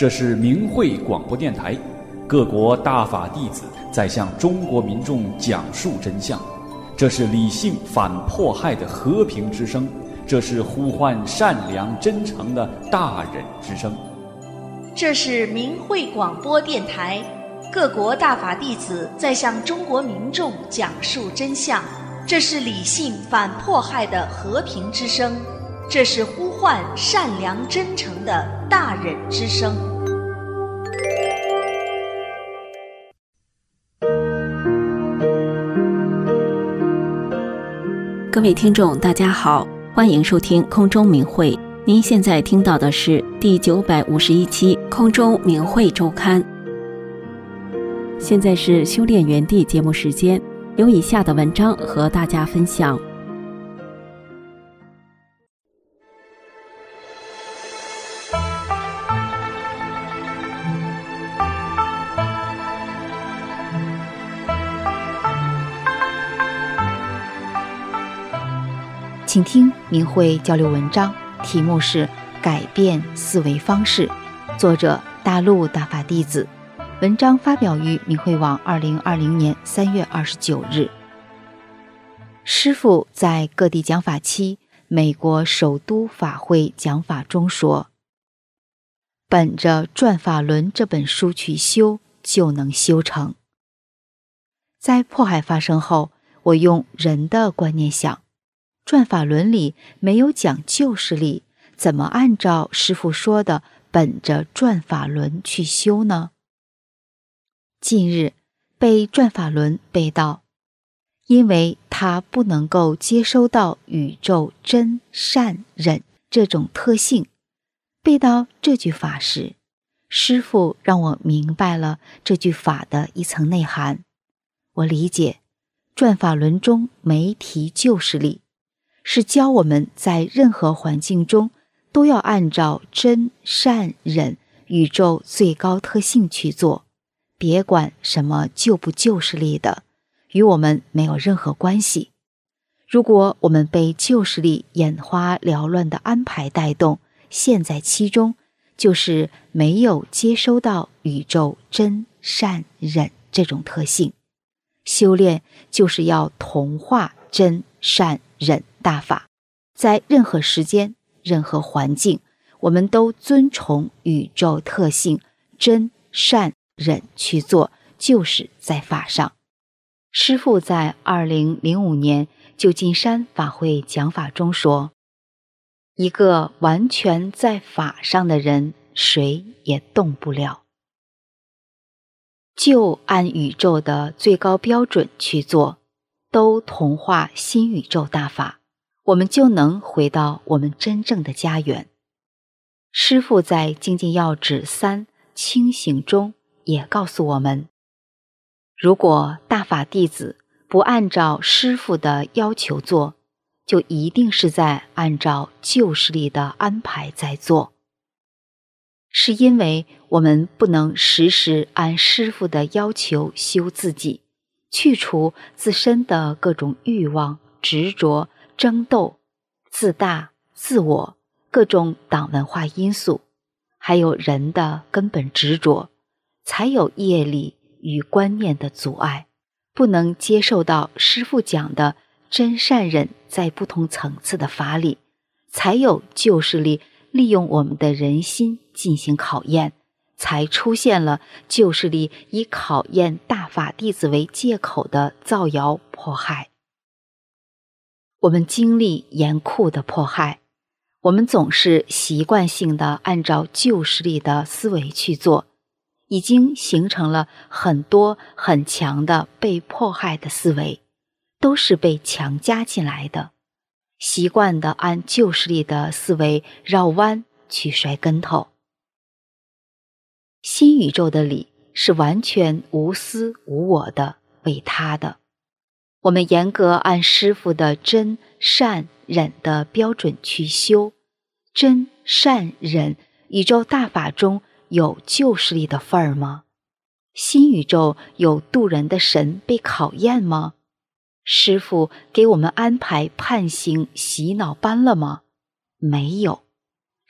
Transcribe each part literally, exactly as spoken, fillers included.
这是明慧广播电台，各国大法弟子在向中国民众讲述真相。这是理性反迫害的和平之声，这是呼唤善良真诚的大忍之声。 这是明慧广播电台，各国大法弟子在向中国民众讲述真相。这是理性反迫害的和平之声，这是呼唤善良真诚的大忍之声。 各位听众大家好，欢迎收听空中明慧。您现在听到的是第九百五十一期空中明慧周刊。现在是修炼园地节目时间，有以下的文章和大家分享。 请听明慧交流文章，题目是改变思维方式，作者大陆大法弟子。文章发表于明慧网二零二零年三月二十九日。师父在各地讲法期美国首都法会讲法中说，本着《转法轮》这本书去修，就能修成。在迫害发生后，我用人的观念想，转法轮里没有讲旧势力，怎么按照师父说的本着转法轮去修呢？近日被转法轮背到，因为他不能够接收到宇宙真善忍这种特性，背到这句法时，师父让我明白了这句法的一层内涵。我理解转法轮中没提旧势力，是教我们在任何环境中都要按照真善忍宇宙最高特性去做，别管什么旧不旧势力的，与我们没有任何关系。如果我们被旧势力眼花缭乱的安排带动，陷在其中，就是没有接收到宇宙真善忍这种特性。修炼就是要同化真善忍大法，在任何时间任何环境，我们都遵从宇宙特性真善忍去做，就是在法上。师父在二零零五年旧金山法会讲法中说，一个完全在法上的人，谁也动不了。就按宇宙的最高标准去做，都同化新宇宙大法，我们就能回到我们真正的家园。师父在精进要旨三清醒中也告诉我们，如果大法弟子不按照师父的要求做，就一定是在按照旧势力的安排在做。是因为我们不能时时按师父的要求修自己，去除自身的各种欲望、执着、争斗、自大、自我、各种党文化因素，还有人的根本执着，才有业力与观念的阻碍，不能接受到师父讲的真善忍在不同层次的法理，才有旧势力利用我们的人心进行考验，才出现了旧势力以考验大法弟子为借口的造谣迫害。我们经历严酷的迫害，我们总是习惯性的按照旧势力的思维去做，已经形成了很多很强的被迫害的思维，都是被强加进来的，习惯的按旧势力的思维绕弯去摔跟头。新宇宙的理是完全无私无我的，为他的。我们严格按师父的真善忍的标准去修，真善忍宇宙大法中有旧势力的份儿吗？新宇宙有渡人的神被考验吗？师父给我们安排判刑洗脑班了吗？没有。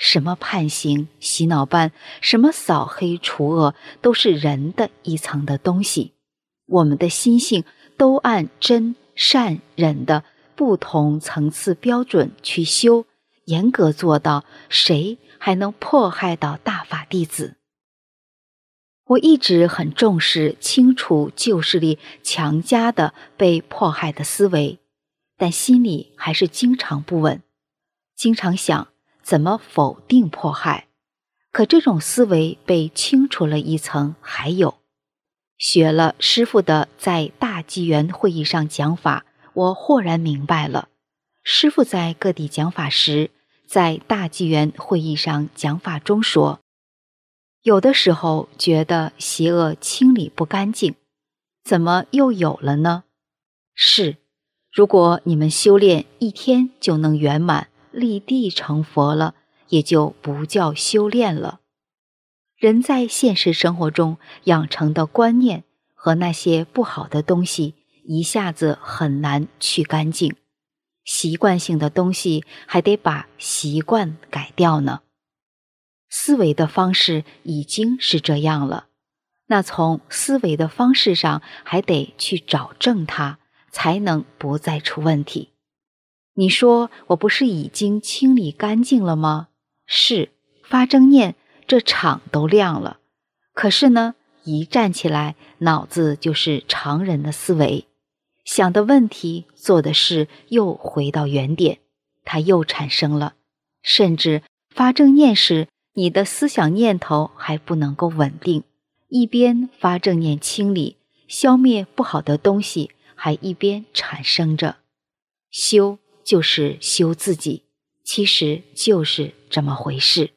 什么判刑、洗脑班，什么扫黑除恶，都是人的一层的东西。我们的心性都按真、善、忍的不同层次标准去修，严格做到，谁还能迫害到大法弟子？我一直很重视清除旧势力强加的被迫害的思维，但心里还是经常不稳，经常想怎么否定迫害。可这种思维被清除了一层，还有学了师父的在大纪元会议上讲法，我豁然明白了，师父在各地讲法时，在大纪元会议上讲法中说，有的时候觉得邪恶清理不干净，怎么又有了呢？是，如果你们修炼一天就能圆满立地成佛了，也就不叫修炼了。人在现实生活中养成的观念和那些不好的东西一下子很难去干净，习惯性的东西还得把习惯改掉呢。思维的方式已经是这样了，那从思维的方式上还得去找正它，才能不再出问题。你说我不是已经清理干净了吗？是，发正念，这场都亮了。可是呢，一站起来，脑子就是常人的思维，想的问题，做的事又回到原点，它又产生了。甚至发正念时，你的思想念头还不能够稳定，一边发正念清理，消灭不好的东西，还一边产生着。修就是修自己，其实就是这么回事。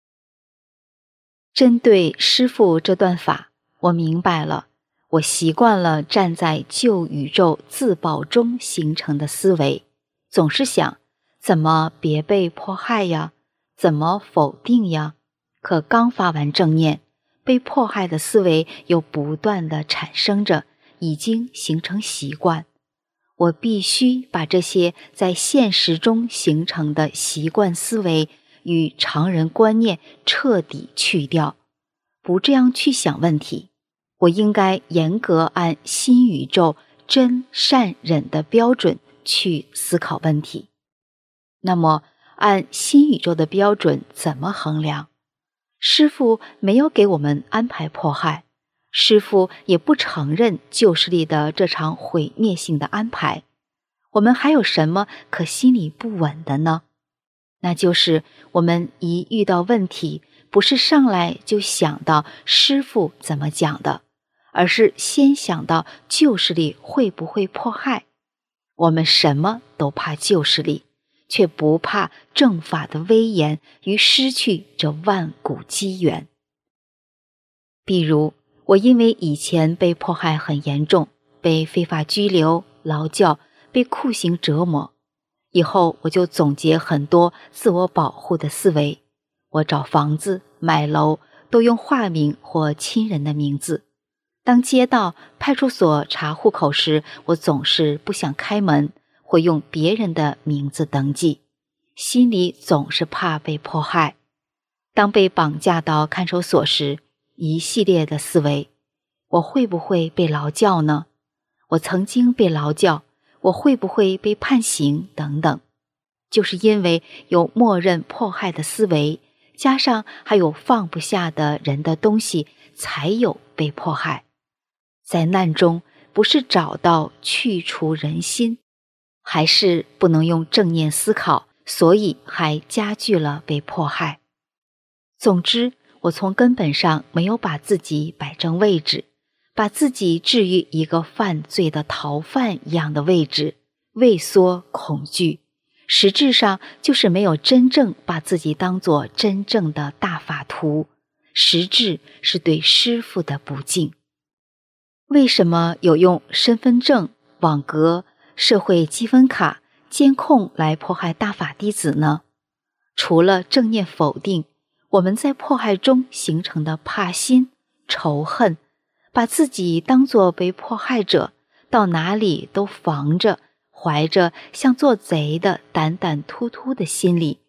针对师父这段法，我明白了，我习惯了站在旧宇宙自保中形成的思维，总是想怎么别被迫害呀，怎么否定呀？可刚发完正念，被迫害的思维又不断地产生着，已经形成习惯。我必须把这些在现实中形成的习惯思维与常人观念彻底去掉，不这样去想问题。我应该严格按新宇宙真善忍的标准去思考问题。那么按新宇宙的标准怎么衡量？师父没有给我们安排迫害，师父也不承认旧势力的这场毁灭性的安排，我们还有什么可心里不稳的呢？那就是我们一遇到问题，不是上来就想到师父怎么讲的，而是先想到旧势力会不会迫害。我们什么都怕旧势力，却不怕正法的威严与失去这万古机缘。比如我因为以前被迫害很严重，被非法拘留、劳教，被酷刑折磨，以后我就总结很多自我保护的思维。我找房子、买楼都用化名或亲人的名字。当街道、派出所查户口时，我总是不想开门，会用别人的名字登记，心里总是怕被迫害。当被绑架到看守所时，一系列的思维，我会不会被劳教呢？我曾经被劳教，我会不会被判刑等等。就是因为有默认迫害的思维，加上还有放不下的人的东西，才有被迫害。在难中，不是找到去除人心，还是不能用正念思考，所以还加剧了被迫害。总之，我从根本上没有把自己摆正位置，把自己置于一个犯罪的逃犯一样的位置，畏缩恐惧，实质上就是没有真正把自己当作真正的大法徒，实质是对师父的不敬。为什么有用身份证、网格、社会积分卡、监控来迫害大法弟子呢？除了正念否定，我们在迫害中形成的怕心、仇恨，把自己当作被迫害者，到哪里都防着，怀着像做贼的胆胆突突的心理，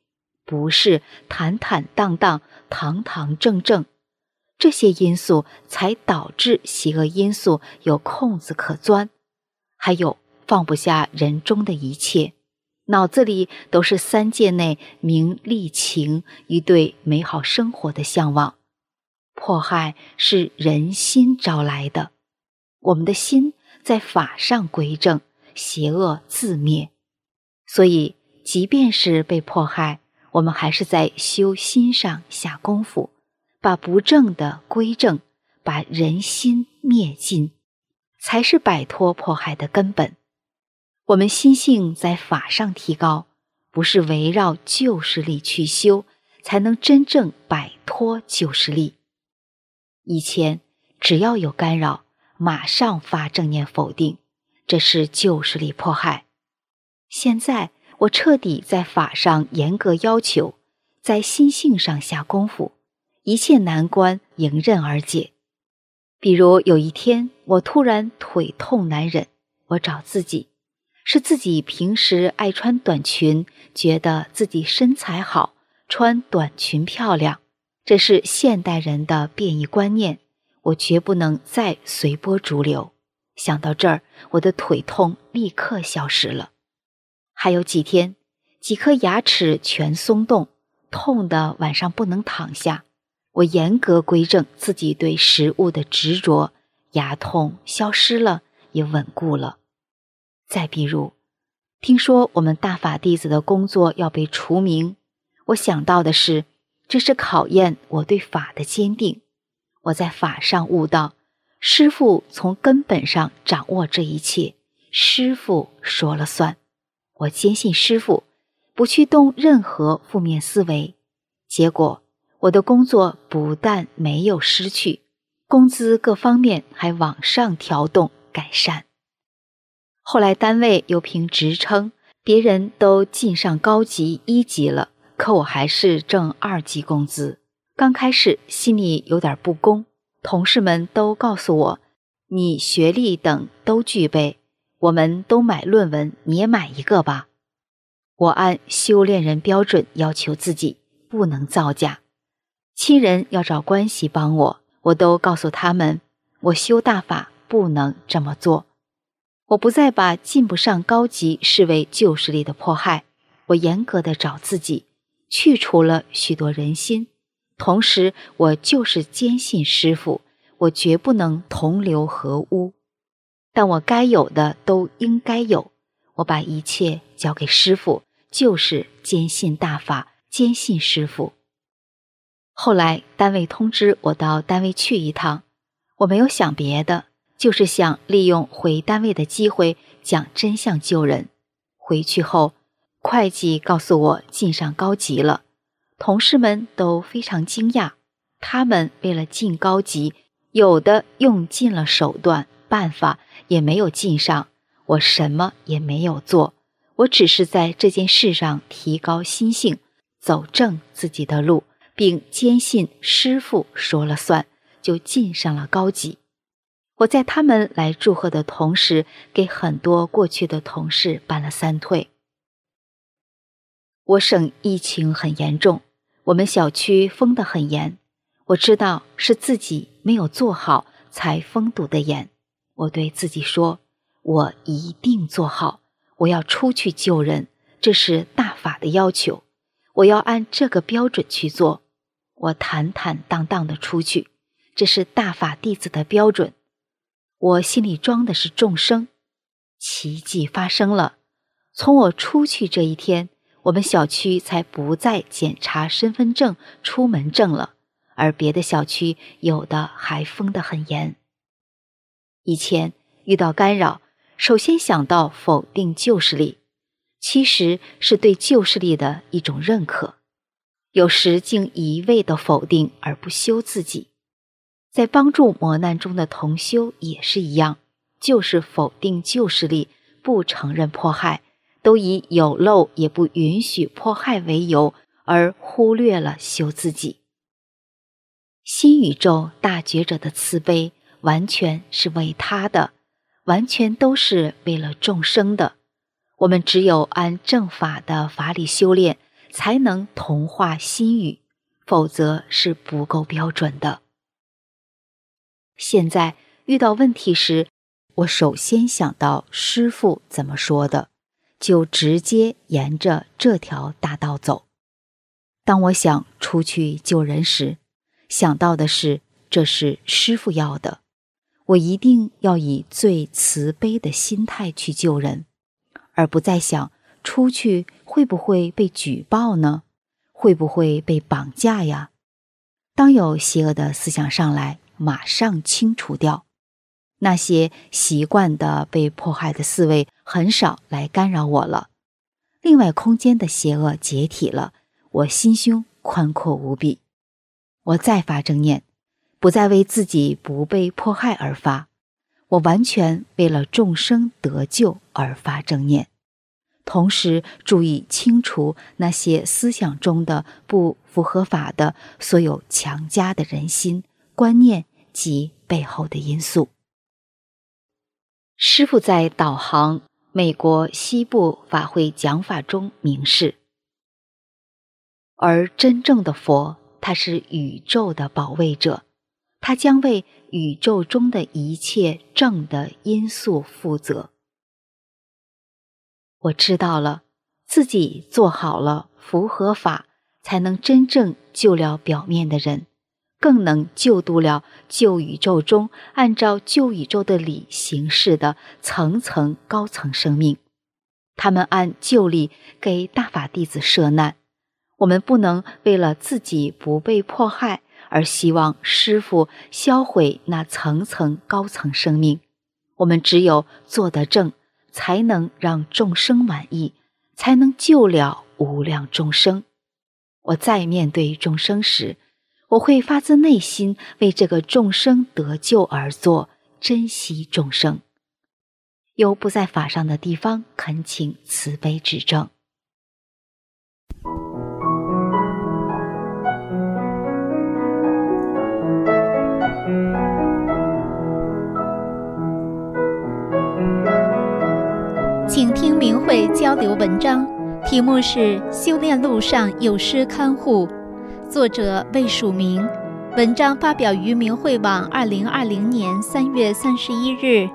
不是坦坦荡荡、堂堂正正。这些因素才导致邪恶因素有空子可钻，还有放不下人中的一切，脑子里都是三界内名利情与对美好生活的向往。迫害是人心招来的，我们的心在法上归正，邪恶自灭。所以即便是被迫害，我们还是在修心上下功夫，把不正的归正，把人心灭尽，才是摆脱迫害的根本。我们心性在法上提高，不是围绕旧势力去修，才能真正摆脱旧势力。以前只要有干扰，马上发正念否定，这是旧势力迫害。现在我彻底在法上严格要求，在心性上下功夫，一切难关迎刃而解。比如有一天我突然腿痛难忍，我找自己，是自己平时爱穿短裙，觉得自己身材好，穿短裙漂亮，这是现代人的变异观念，我绝不能再随波逐流。想到这儿，我的腿痛立刻消失了。还有几天，几颗牙齿全松动，痛得晚上不能躺下。我严格归正自己对食物的执着，牙痛消失了，也稳固了。再比如，听说我们大法弟子的工作要被除名，我想到的是，这是考验我对法的坚定。我在法上悟到，师父从根本上掌握这一切，师父说了算。我坚信师父，不去动任何负面思维，结果我的工作不但没有失去，工资各方面还往上调动改善。后来单位又评职称，别人都进上高级一级了，可我还是挣二级工资。刚开始心里有点不公，同事们都告诉我，你学历等都具备，我们都买论文，你也买一个吧。我按修炼人标准要求自己，不能造假。亲人要找关系帮我，我都告诉他们，我修大法不能这么做。我不再把进不上高级视为旧势力的迫害，我严格地找自己，去除了许多人心。同时我就是坚信师父，我绝不能同流合污，但我该有的都应该有，我把一切交给师父，就是坚信大法，坚信师父。后来单位通知我到单位去一趟，我没有想别的，就是想利用回单位的机会讲真相救人。回去后，会计告诉我进上高级了，同事们都非常惊讶，他们为了进高级，有的用尽了手段办法，也没有进上。我什么也没有做，我只是在这件事上提高心性，走正自己的路，并坚信师父说了算，就进上了高级。我在他们来祝贺的同时，给很多过去的同事办了三退。我省疫情很严重，我们小区封得很严，我知道是自己没有做好才封堵得严。我对自己说，我一定做好，我要出去救人，这是大法的要求，我要按这个标准去做。我坦坦荡荡地出去，这是大法弟子的标准。我心里装的是众生。奇迹发生了，从我出去这一天，我们小区才不再检查身份证、出门证了，而别的小区有的还封得很严。以前遇到干扰，首先想到否定旧势力，其实是对旧势力的一种认可，有时竟一味的否定而不修自己。在帮助磨难中的同修也是一样，就是否定旧势力，不承认迫害，都以有漏也不允许迫害为由，而忽略了修自己。新宇宙大觉者的慈悲完全是为他的，完全都是为了众生的。我们只有按正法的法理修炼， 才能同化心语，否则是不够标准的。现在遇到问题时，我首先想到师父怎么说的，就直接沿着这条大道走。当我想出去救人时，想到的是这是师父要的，我一定要以最慈悲的心态去救人，而不再想出去会不会被举报呢？会不会被绑架呀？当有邪恶的思想上来，马上清除掉。那些习惯的被迫害的思维很少来干扰我了。另外空间的邪恶解体了，我心胸宽阔无比。我再发正念，不再为自己不被迫害而发，我完全为了众生得救而发正念。同时注意清除那些思想中的不符合法的所有强加的人心、观念及背后的因素。师父在导航美国西部法会讲法中明示，而真正的佛，他是宇宙的保卫者，他将为宇宙中的一切正的因素负责。我知道了，自己做好了符合法，才能真正救了表面的人，更能救度了旧宇宙中按照旧宇宙的理行事的层层高层生命。他们按旧理给大法弟子设难，我们不能为了自己不被迫害而希望师父销毁那层层高层生命。我们只有做得正，才能让众生满意，才能救了无量众生。我在面对众生时，我会发自内心为这个众生得救而做，珍惜众生。有不在法上的地方，恳请慈悲指正。 请听明慧交流文章，题目是《修炼路上有师看护》，作者魏曙明。文章发表于明慧网二零二零年三月三十一日。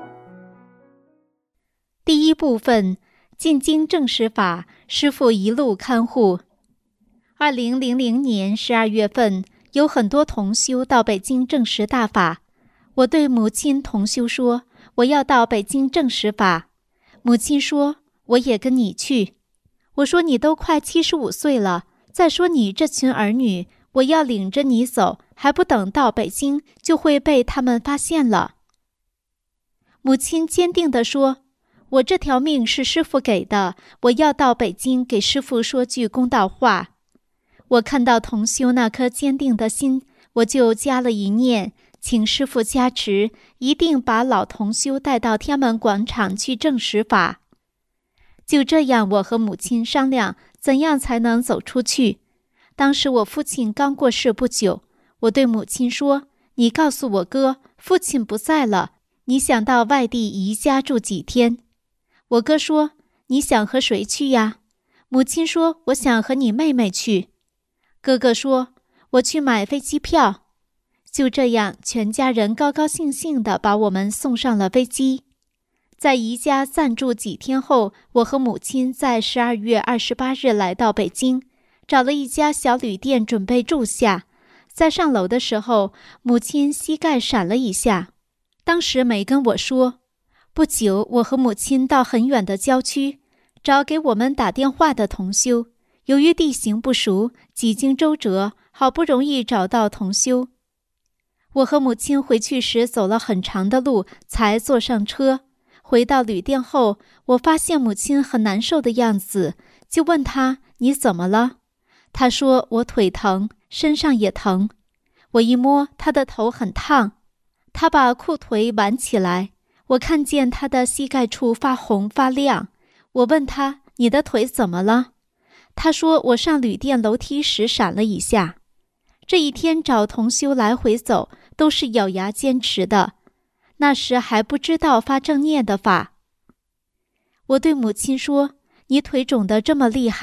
第一部分，进京正实法，师父一路看护。二零零零年十二月份，有很多同修到北京正实大法。我对母亲同修说，我要到北京正实法。母亲说，我也跟你去。我说，你都快七十五岁了，再说你这群儿女，我要领着你走，还不等到北京，就会被他们发现了。母亲坚定地说，我这条命是师父给的，我要到北京给师父说句公道话。我看到同修那颗坚定的心，我就加了一念，请师父加持，一定把老同修带到天安门广场去正实法。就这样，我和母亲商量怎样才能走出去。当时我父亲刚过世不久，我对母亲说，你告诉我哥，父亲不在了，你想到外地姨家住几天。我哥说，你想和谁去呀？母亲说，我想和你妹妹去。哥哥说，我去买飞机票。就这样，全家人高高兴兴地把我们送上了飞机。在姨家暂住几天后，我和母亲在十二月二十八日来到北京，找了一家小旅店准备住下。在上楼的时候，母亲膝盖闪了一下，当时没跟我说。不久，我和母亲到很远的郊区，找给我们打电话的同修。由于地形不熟，几经周折，好不容易找到同修。我和母亲回去时走了很长的路，才坐上车。回到旅店后，我发现母亲很难受的样子，就问她，你怎么了？她说，我腿疼，身上也疼。我一摸，她的头很烫。她把裤腿挽起来，我看见她的膝盖处发红发亮。我问她，你的腿怎么了？她说，我上旅店楼梯时闪了一下。这一天找同修来回走，都是咬牙坚持的。那时还不知道发正念的法。我对母亲说，你腿肿得这么厉害，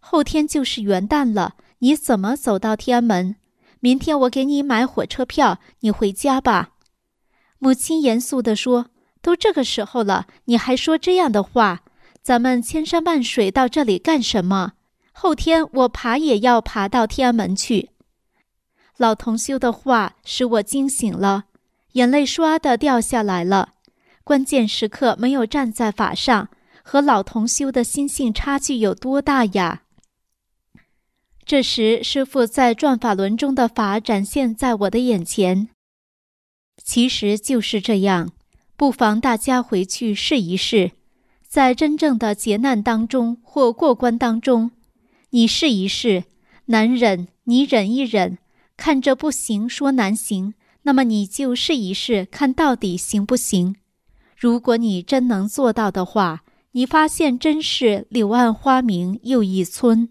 后天就是元旦了，你怎么走到天安门？明天我给你买火车票，你回家吧。母亲严肃地说，都这个时候了，你还说这样的话？咱们千山万水到这里干什么？后天我爬也要爬到天安门去。老同修的话使我惊醒了，眼泪唰地掉下来了。关键时刻没有站在法上，和老同修的心性差距有多大呀？这时师父在转法轮中的法展现在我的眼前。其实就是这样，不妨大家回去试一试，在真正的劫难当中或过关当中，你试一试，难忍你忍一忍，看着不行说难行，那么你就试一试，看到底行不行。如果你真能做到的话，你发现真是柳暗花明又一村。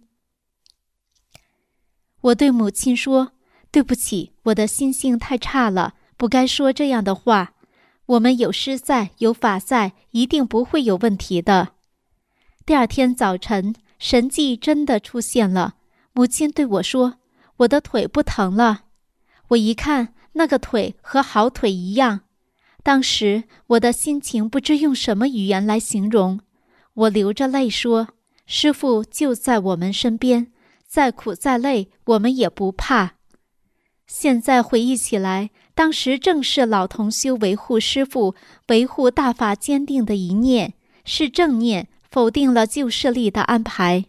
我对母亲说，对不起，我的心性太差了，不该说这样的话。我们有师在，有法在，一定不会有问题的。第二天早晨，神迹真的出现了。母亲对我说，我的腿不疼了。我一看，那个腿和好腿一样。当时我的心情不知用什么语言来形容。我流着泪说，师父就在我们身边，再苦再累，我们也不怕。现在回忆起来，当时正是老同修维护师父、维护大法坚定的一念，是正念，否定了旧势力的安排。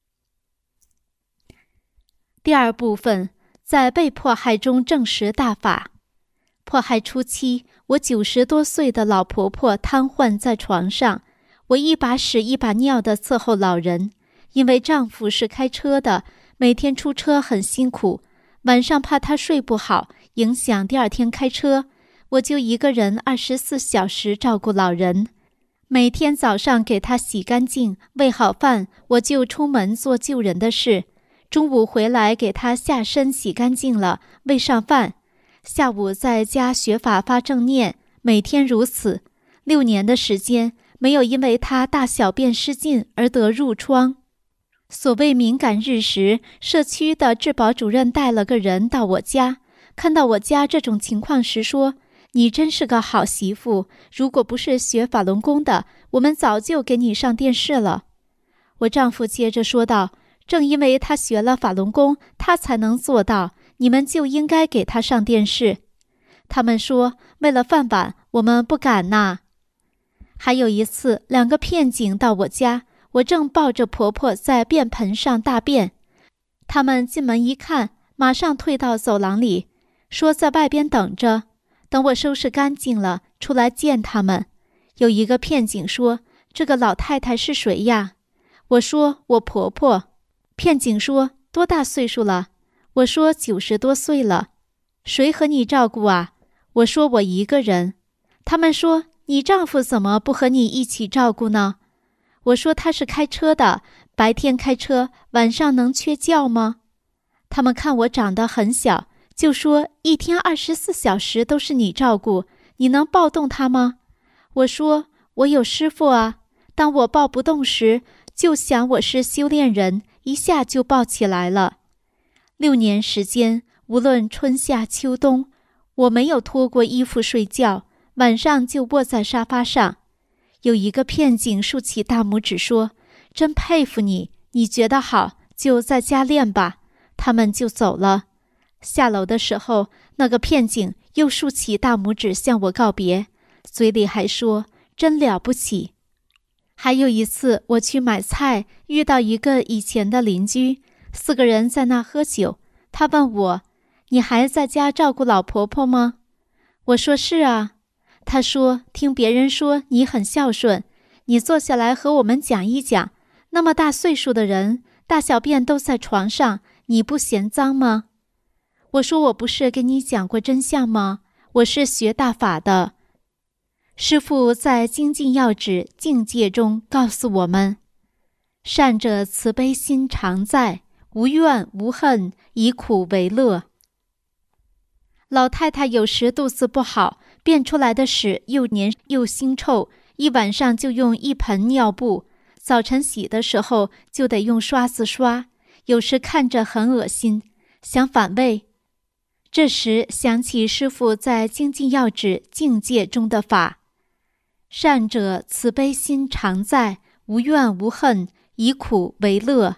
第二部分，在被迫害中证实大法。迫害初期，我九十多岁的老婆婆瘫痪在床上，我一把屎一把尿地伺候老人。因为丈夫是开车的，每天出车很辛苦，晚上怕他睡不好，影响第二天开车，我就一个人二十四小时照顾老人。每天早上给他洗干净，喂好饭，我就出门做救人的事。中午回来给他下身洗干净了，喂上饭。下午在家学法发正念，每天如此。六年的时间，没有因为他大小便失禁而得褥疮。所谓敏感日时，社区的治保主任带了个人到我家，看到我家这种情况时说，你真是个好媳妇，如果不是学法轮功的，我们早就给你上电视了。我丈夫接着说道，正因为他学了法轮功，他才能做到，你们就应该给他上电视。他们说，为了饭碗，我们不敢呐。还有一次，两个骗警到我家，我正抱着婆婆在便盆上大便，他们进门一看，马上退到走廊里，说在外边等着，等我收拾干净了出来见他们。有一个骗警说，这个老太太是谁呀？我说我婆婆。骗警说，多大岁数了？我说九十多岁了。谁和你照顾啊？我说我一个人。他们说，你丈夫怎么不和你一起照顾呢？我说他是开车的，白天开车，晚上能缺觉吗？他们看我长得很小，就说一天二十四小时都是你照顾，你能抱动他吗？我说我有师父啊，当我抱不动时，就想我是修炼人，一下就抱起来了。六年时间，无论春夏秋冬，我没有脱过衣服睡觉，晚上就卧在沙发上。有一个骗警竖起大拇指说，真佩服你，你觉得好，就在家练吧。他们就走了。下楼的时候，那个骗警又竖起大拇指向我告别，嘴里还说，真了不起。还有一次，我去买菜，遇到一个以前的邻居，四个人在那喝酒。他问我，你还在家照顾老婆婆吗？我说是啊。他说，听别人说你很孝顺，你坐下来和我们讲一讲，那么大岁数的人，大小便都在床上，你不嫌脏吗？我说我不是跟你讲过真相吗？我是学大法的。师父在精进要旨境界中告诉我们，善者慈悲心常在，无怨无恨，以苦为乐。老太太有时肚子不好，便出来的屎又黏又腥臭，一晚上就用一盆尿布早晨洗的时候就得用刷子刷，有时看着很恶心，想反胃。这时想起师父在精进要旨境界中的法：善者慈悲心常在，无怨无恨，以苦为乐。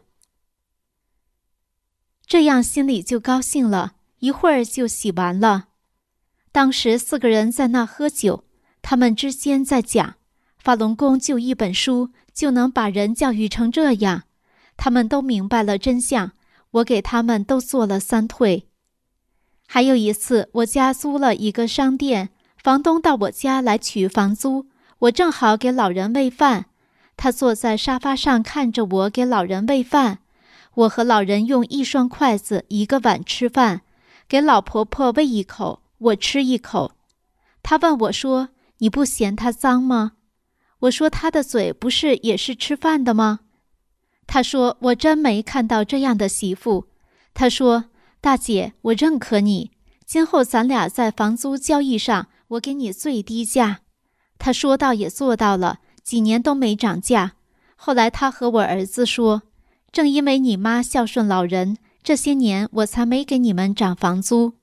这样心里就高兴了，一会儿就洗完了。当时四个人在那喝酒，他们之间在讲，法轮功就一本书就能把人教育成这样。他们都明白了真相，我给他们都做了三退。还有一次，我家租了一个商店，房东到我家来取房租，我正好给老人喂饭，他坐在沙发上看着我给老人喂饭。我和老人用一双筷子一个碗吃饭，给老婆婆喂一口，我吃一口。他问我说：你不嫌他脏吗？我说他的嘴不是也是吃饭的吗？他说我真没看到这样的媳妇。他说：大姐，我认可你，今后咱俩在房租交易上我给你最低价。他说到也做到了，几年都没涨价。后来他和我儿子说，正因为你妈孝顺老人，这些年我才没给你们涨房租。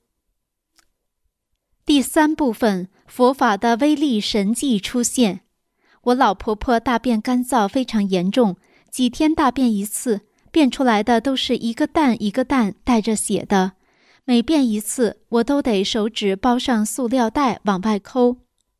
第三部分，佛法的威力神迹出现。我老婆婆大便干燥非常严重，几天大便一次，便出来的都是一个蛋一个蛋带着血的，每便一次我都得手指包上塑料袋往外抠。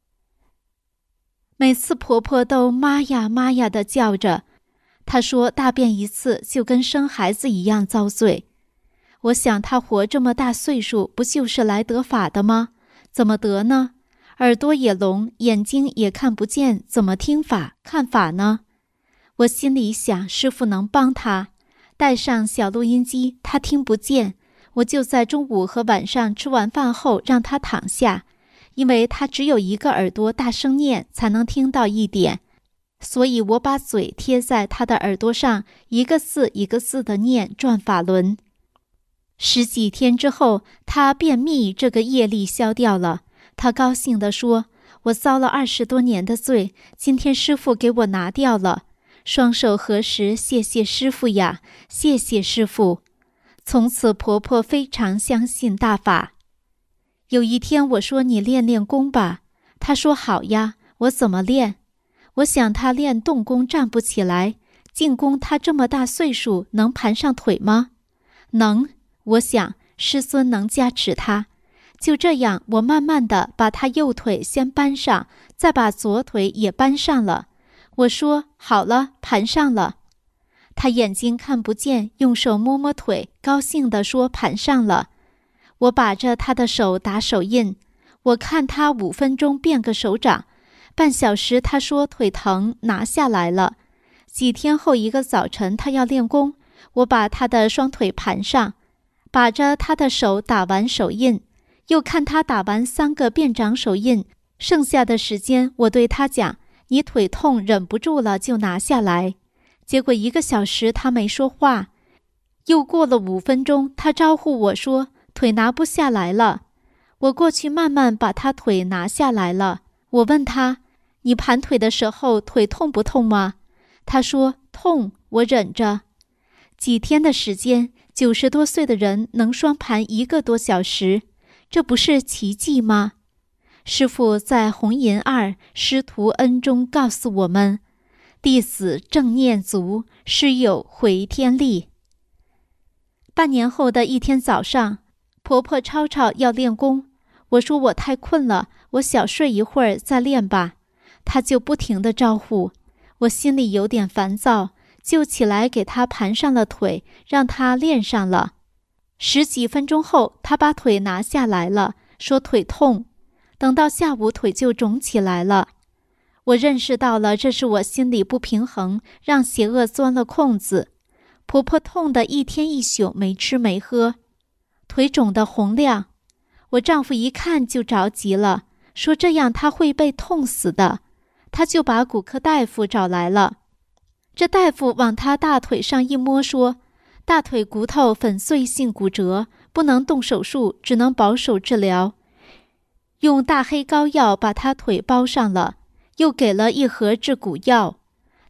每次婆婆都妈呀妈呀地叫着，她说大便一次就跟生孩子一样遭罪。我想她活这么大岁数，不就是来得法的吗？怎么得呢？耳朵也聋，眼睛也看不见，怎么听法看法呢？我心里想，师父能帮她，带上小录音机，她听不见，我就在中午和晚上吃完饭后让她躺下，因为她只有一个耳朵大声念才能听到一点，所以我把嘴贴在她的耳朵上，一个字一个字的念转法轮。十几天之后，她便秘这个业力消掉了。她高兴地说，我遭了二十多年的罪，今天师父给我拿掉了。双手合十，谢谢师父呀，谢谢师父。从此婆婆非常相信大法。有一天我说，你练练功吧。她说好呀。我怎么练？我想她练动功站不起来，静功她这么大岁数能盘上腿吗？能。我想师尊能加持她。就这样，我慢慢地把她右腿先搬上，再把左腿也搬上了。我说好了，盘上了。她眼睛看不见，用手摸摸腿，高兴地说盘上了。我把着她的手打手印，我看她五分钟变个手掌，半小时她说腿疼，拿下来了。几天后一个早晨，她要练功，我把她的双腿盘上，把着她的手打完手印，又看她打完三个变掌手印，剩下的时间我对她讲，你腿痛忍不住了就拿下来。结果一个小时她没说话，又过了五分钟，她招呼我说腿拿不下来了。我过去慢慢把她腿拿下来了。我问她，你盘腿的时候腿痛不痛吗？她说痛，我忍着。几天的时间，九十多岁的人能双盘一个多小时，这不是奇迹吗？师父在弘银二师徒恩中告诉我们，弟子正念足，师有回天力。半年后的一天早上，婆婆吵吵要练功，我说我太困了，我小睡一会儿再练吧。她就不停地招呼，我心里有点烦躁，就起来给她盘上了腿，让她练上了。十几分钟后，她把腿拿下来了，说腿痛。等到下午腿就肿起来了。我认识到了，这是我心里不平衡，让邪恶钻了空子。婆婆痛得一天一宿没吃没喝，腿肿得红亮。我丈夫一看就着急了，说这样她会被痛死的。他就把骨科大夫找来了。这大夫往她大腿上一摸，说大腿骨头粉碎性骨折，不能动手术，只能保守治疗。用大黑膏药把她腿包上了，又给了一盒治骨药。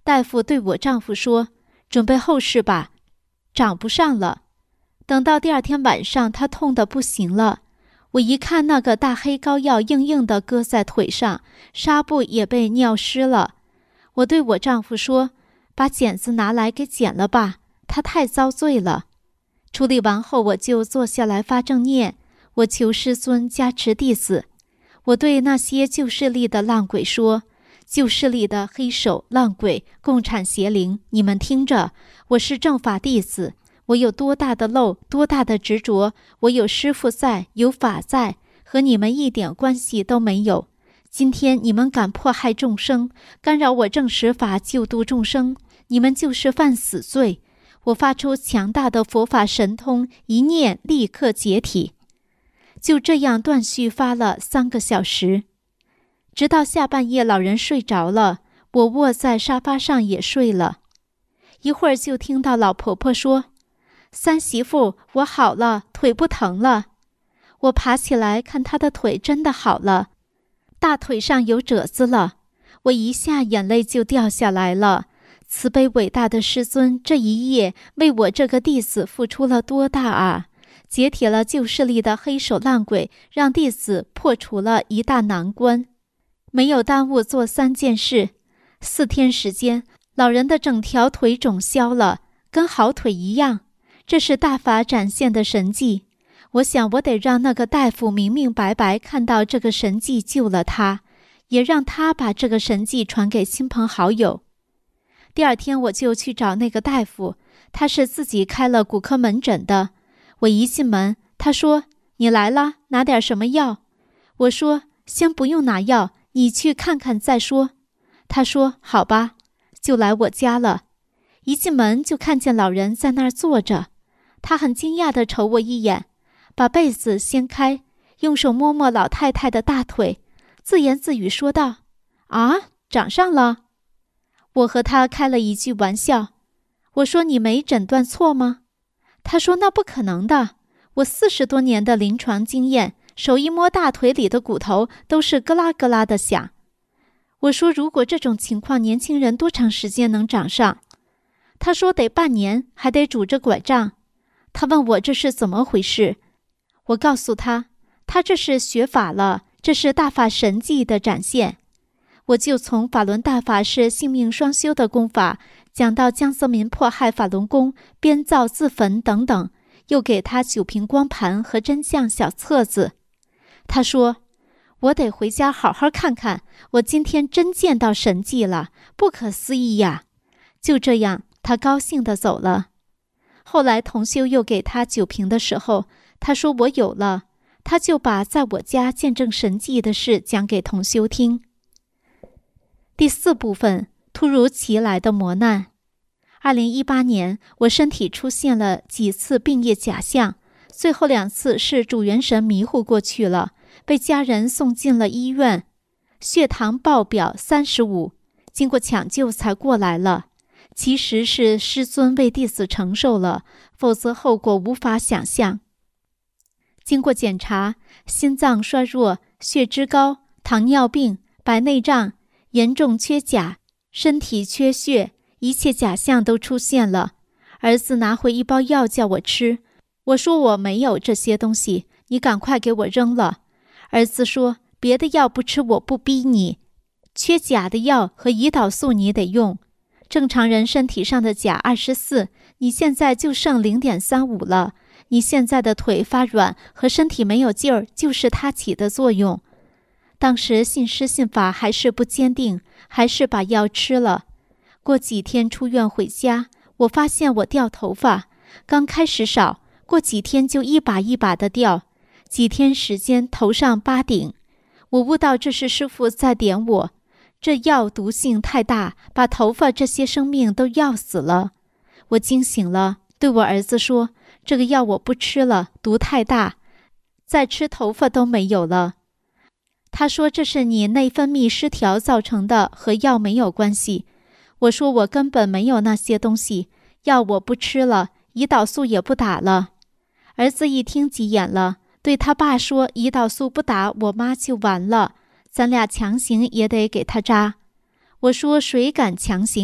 大夫对我丈夫说，准备后事吧，长不上了。等到第二天晚上，他痛得不行了。我一看那个大黑膏药硬硬地搁在腿上，纱布也被尿湿了。我对我丈夫说，把剪子拿来给剪了吧，他太遭罪了。处理完后，我就坐下来发正念，我求师尊加持弟子。我对那些旧势力的浪鬼说，旧势力的黑手、浪鬼、共产邪灵，你们听着，我是正法弟子，我有多大的漏，多大的执着，我有师父在，有法在，和你们一点关系都没有。今天你们敢迫害众生，干扰我正实法救度众生，你们就是犯死罪。我发出强大的佛法神通，一念立刻解体。就这样断续发了三个小时，直到下半夜老人睡着了，我卧在沙发上也睡了。一会儿就听到老婆婆说，三媳妇，我好了，腿不疼了。我爬起来看她的腿真的好了，大腿上有褶子了。我一下眼泪就掉下来了。慈悲伟大的师尊，这一夜为我这个弟子付出了多大啊！解体了旧势力的黑手烂鬼，让弟子破除了一大难关，没有耽误做三件事。四天时间，老人的整条腿肿消了，跟好腿一样。这是大法展现的神迹。我想我得让那个大夫明明白白看到这个神迹救了他，也让他把这个神迹传给亲朋好友。第二天我就去找那个大夫，他是自己开了骨科门诊的。我一进门，他说，你来了，拿点什么药？我说，先不用拿药，你去看看再说。他说，好吧，就来我家了。一进门就看见老人在那儿坐着，他很惊讶地瞅我一眼，把被子掀开，用手摸摸老太太的大腿，自言自语说道，啊，长上了。我和他开了一句玩笑，我说，你没诊断错吗？他说，那不可能的，我四十多年的临床经验，手一摸大腿里的骨头都是咯啦咯啦的响。我说，如果这种情况，年轻人多长时间能长上？他说，得半年，还得拄着拐杖。他问我这是怎么回事，我告诉他，他这是学法了，这是大法神迹的展现。我就从法轮大法是性命双修的功法讲到江泽民迫害法轮功、编造自焚等等，又给他九瓶光盘和真相小册子。他说，我得回家好好看看，我今天真见到神迹了，不可思议呀。就这样，他高兴地走了。后来同修又给他九瓶的时候，他说我有了，他就把在我家见证神迹的事讲给同修听。第四部分，突如其来的磨难。二零一八年，我身体出现了几次病业假象，最后两次是主元神迷糊过去了，被家人送进了医院，血糖爆表三十五，经过抢救才过来了。其实是师尊为弟子承受了，否则后果无法想象。经过检查，心脏衰弱、血脂高、糖尿病、白内障、严重缺钾、身体缺血，一切假象都出现了。儿子拿回一包药叫我吃，我说我没有这些东西，你赶快给我扔了。儿子说，别的药不吃我不逼你，缺钾的药和胰岛素你得用。正常人身体上的钾二十四，你现在就剩 零点三五 了。你现在的腿发软和身体没有劲儿，就是它起的作用。当时信师信法还是不坚定，还是把药吃了。过几天出院回家，我发现我掉头发，刚开始少，过几天就一把一把的掉，几天时间头上八顶。我悟到这是师父在点我，这药毒性太大，把头发这些生命都要死了。我惊醒了，对我儿子说，这个药我不吃了，毒太大，再吃头发都没有了。他说，这是你内分泌失调造成的，和药没有关系。我说我根本没有那些东西，药我不吃了，胰岛素也不打了。儿子一听急眼了，对他爸说，胰岛素不打我妈就完了，咱俩强行也得给他扎。我说谁敢强行，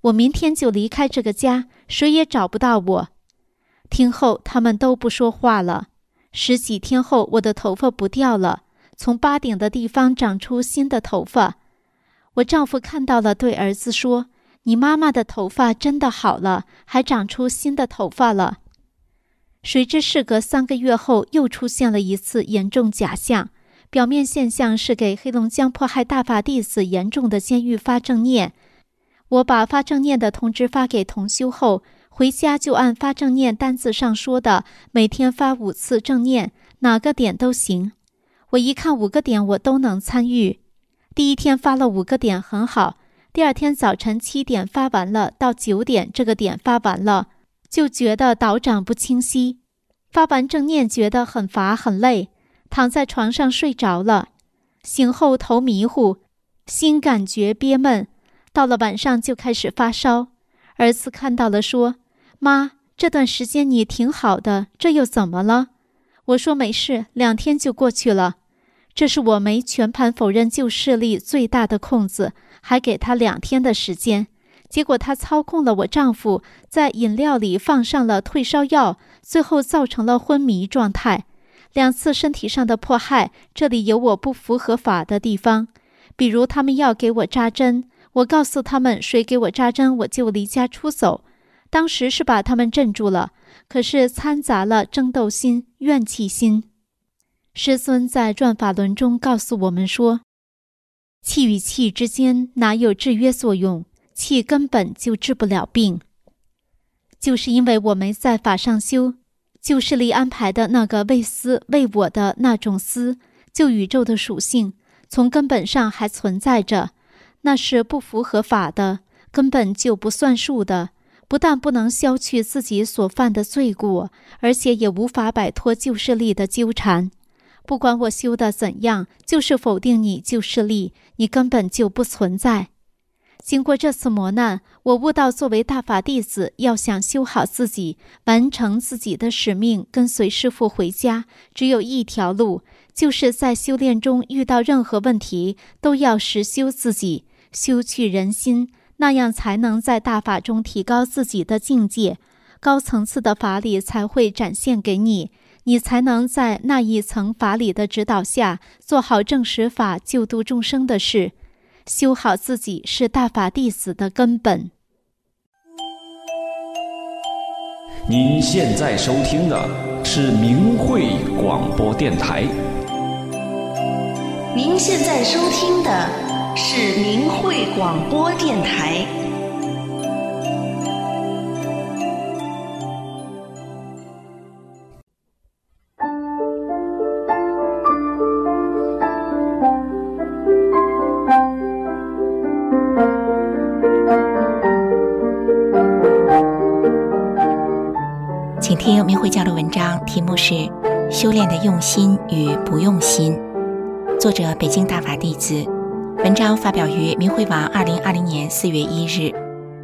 我明天就离开这个家，谁也找不到我。听后他们都不说话了。十几天后，我的头发不掉了，从疤顶的地方长出新的头发。我丈夫看到了，对儿子说，你妈妈的头发真的好了，还长出新的头发了。谁知事隔三个月后，又出现了一次严重假象，表面现象是给黑龙江迫害大法弟子严重的监狱发正念。我把发正念的通知发给同修后，回家就按发正念单子上说的，每天发五次正念，哪个点都行。我一看五个点我都能参与。第一天发了五个点很好，第二天早晨七点发完了，到九点这个点发完了，就觉得导长不清晰。发完正念觉得很乏很累，躺在床上睡着了。醒后头迷糊，心感觉憋闷，到了晚上就开始发烧。儿子看到了说，妈，这段时间你挺好的，这又怎么了？我说没事，两天就过去了。这是我没全盘否认旧势力最大的空子，还给他两天的时间。结果他操控了我丈夫，在饮料里放上了退烧药，最后造成了昏迷状态。两次身体上的迫害，这里有我不符合法的地方。比如他们要给我扎针，我告诉他们谁给我扎针我就离家出走。当时是把他们镇住了，可是掺杂了争斗心、怨气心。师尊在转法轮中告诉我们说，气与气之间哪有制约作用，气根本就治不了病。就是因为我没在法上修，旧势力安排的那个为私为我的那种私，就宇宙的属性从根本上还存在着，那是不符合法的，根本就不算数的，不但不能消去自己所犯的罪过，而且也无法摆脱旧势力的纠缠。不管我修的怎样，就是否定你旧势力，你根本就不存在。经过这次磨难，我悟到作为大法弟子，要想修好自己，完成自己的使命，跟随师父回家，只有一条路，就是在修炼中遇到任何问题，都要实修自己，修去人心，那样才能在大法中提高自己的境界，高层次的法理才会展现给你，你才能在那一层法理的指导下，做好正实法救度众生的事。修好自己是大法弟子的根本。 您现在收听的是明慧广播电台。 您现在收听的是明慧广播电台。 请听明慧交流文章，题目是《修炼的用心与不用心》，作者北京大法弟子，文章发表于明慧网二零二零年四月一日。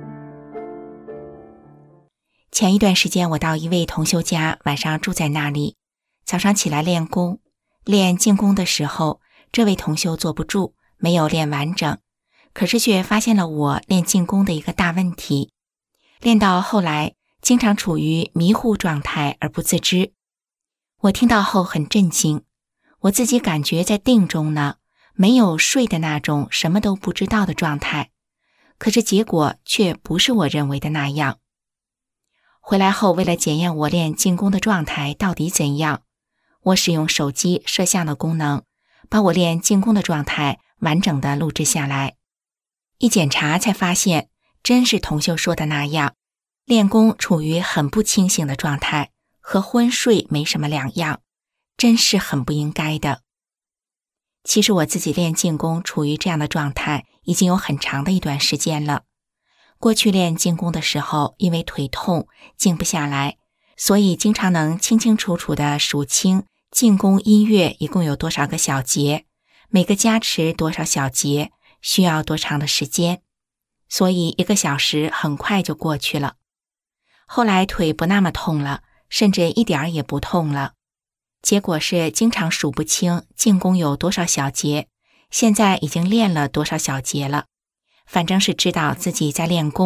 前一段时间我到一位同修家，晚上住在那里，早上起来练功，练静功的时候，这位同修坐不住，没有练完整，可是却发现了我练静功的一个大问题，练到后来经常处于迷糊状态而不自知。我听到后很震惊，我自己感觉在定中呢，没有睡的那种什么都不知道的状态，可是结果却不是我认为的那样。回来后，为了检验我练静功的状态到底怎样，我使用手机摄像的功能，把我练静功的状态完整的录制下来。一检查才发现，真是同修说的那样，练功处于很不清醒的状态，和昏睡没什么两样，真是很不应该的。其实我自己练静功处于这样的状态已经有很长的一段时间了。过去练静功的时候，因为腿痛静不下来，所以经常能清清楚楚地数清静功音乐一共有多少个小节，每个加持多少小节，需要多长的时间，所以一个小时很快就过去了。后来腿不那么痛了，甚至一点儿也不痛了。结果是经常数不清静功有多少小节，现在已经练了多少小节了。反正是知道自己在练功，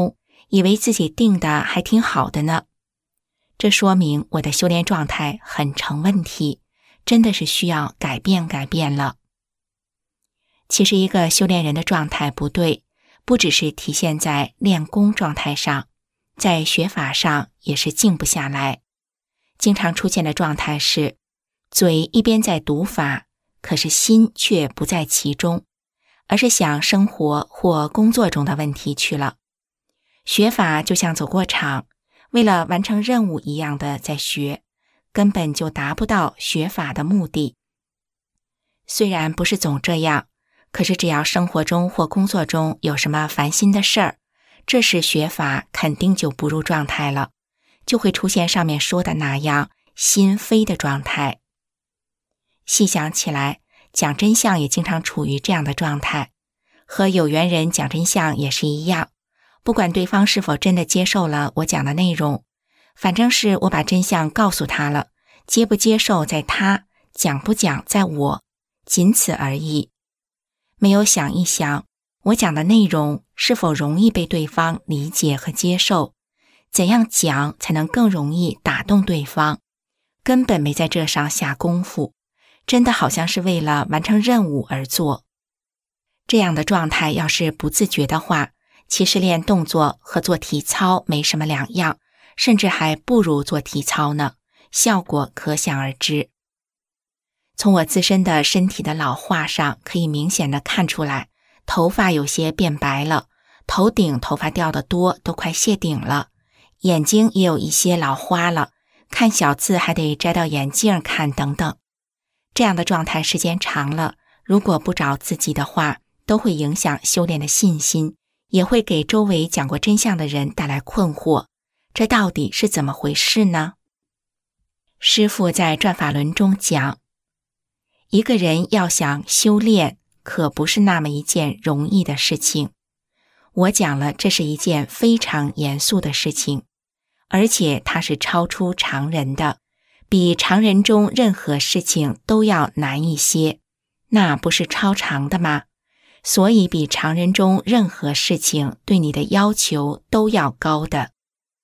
以为自己定的还挺好的呢。这说明我的修炼状态很成问题，真的是需要改变改变了。其实一个修炼人的状态不对，不只是体现在练功状态上，在学法上也是静不下来。经常出现的状态是，嘴一边在读法，可是心却不在其中，而是想生活或工作中的问题去了。学法就像走过场，为了完成任务一样的在学，根本就达不到学法的目的。虽然不是总这样，可是只要生活中或工作中有什么烦心的事儿，这时学法肯定就不入状态了，就会出现上面说的那样心飞的状态。细想起来，讲真相也经常处于这样的状态，和有缘人讲真相也是一样，不管对方是否真的接受了我讲的内容，反正是我把真相告诉他了，接不接受在他，讲不讲在我，仅此而已。没有想一想，我讲的内容是否容易被对方理解和接受，怎样讲才能更容易打动对方，根本没在这上下功夫，真的好像是为了完成任务而做。这样的状态要是不自觉的话，其实练动作和做体操没什么两样，甚至还不如做体操呢，效果可想而知。从我自身的身体的老化上可以明显的看出来，头发有些变白了，头顶头发掉得多，都快谢顶了，眼睛也有一些老花了，看小字还得摘掉眼镜看等等。这样的状态时间长了，如果不找自己的话，都会影响修炼的信心，也会给周围讲过真相的人带来困惑，这到底是怎么回事呢？师父在转法轮中讲，一个人要想修炼，可不是那么一件容易的事情。我讲了，这是一件非常严肃的事情，而且它是超出常人的，比常人中任何事情都要难一些，那不是超常的吗？所以比常人中任何事情对你的要求都要高的。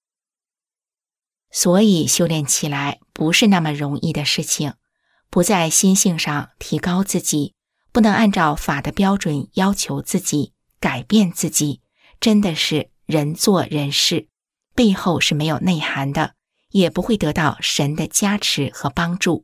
所以修炼起来不是那么容易的事情，不在心性上提高自己，不能按照法的标准要求自己，改变自己，真的是人做人事，背后是没有内涵的，也不会得到神的加持和帮助。